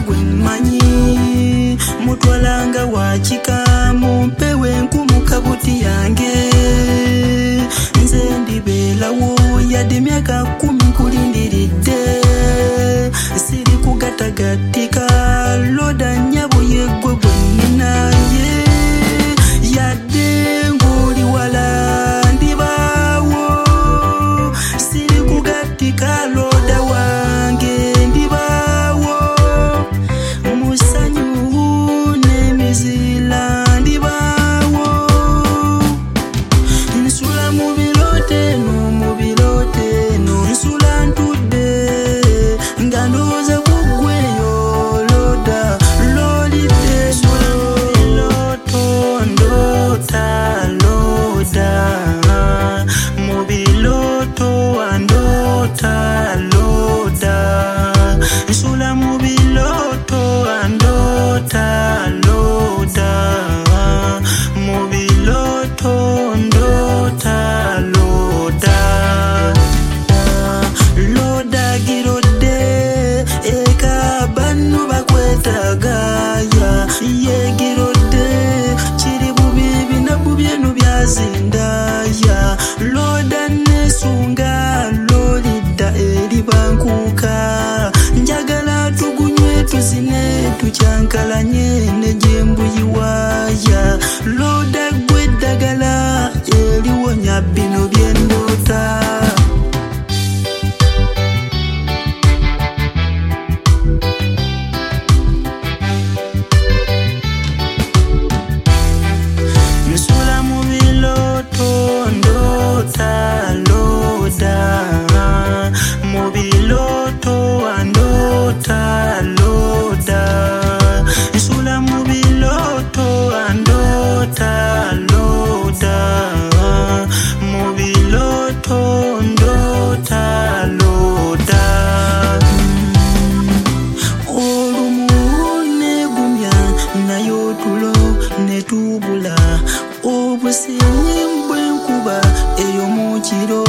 gwe mmanyi mutwalanga wakika mumpewe nkumu kabuti yange nze ndibeerawo yadde emyaka 10 nkulindiridde siri kugatagatika loda nyabo yeggwe gwe nnina yadde ng'oli wala ndibaawo siri kugatika loda wange ndibaawo musanyu n'emizira ndibaawo nsula mu birote no nsula ntudde nga ndowooza kuggweyo loda lolidde loto ndota loda mu biloto andota loda nsula mu biloto andota loda mu biloto ndota loda loda girodde eka bannu bakwetagaya yegirodde kiri bubi binabu byenu byazindaya loda nesunga lolidda eri bankuka njagala tugunywe tuzine tukyankalanye ne gyembuyiwaya loda gwe ddagala eriwonya bino byendota nsula mu biloto ndota loda mu biloto andota loda nsula mu biloto andota loda mu biloto ndota loda olumu negumya nayo tulo netubula obusenyi bw'enkuba ey'omukiro